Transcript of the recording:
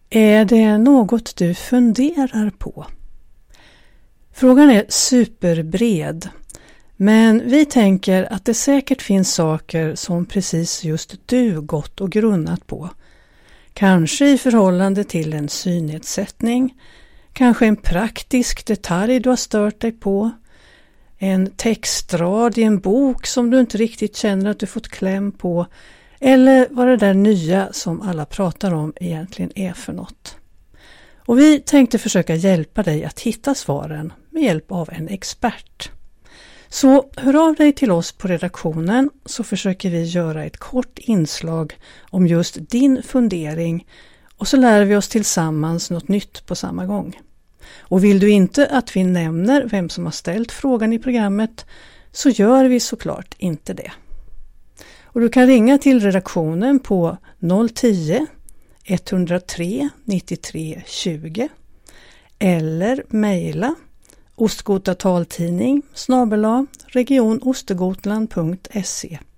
Är det något du funderar på? Frågan är superbred, men vi tänker att det säkert finns saker som precis just du gått och grunnat på. Kanske i förhållande till en synnedsättning, kanske en praktisk detalj du har stört dig på, en textrad i en bok som du inte riktigt känner att du fått kläm på, eller vad det där nya som alla pratar om egentligen är för något. Och vi tänkte försöka hjälpa dig att hitta svaren med hjälp av en expert. Så hör av dig till oss på redaktionen så försöker vi göra ett kort inslag om just din fundering och så lär vi oss tillsammans något nytt på samma gång. Och vill du inte att vi nämner vem som har ställt frågan i programmet så gör vi såklart inte det. Och du kan ringa till redaktionen på 010-103 93 20 eller mejla ostgotataltidning @regionostergotland.se.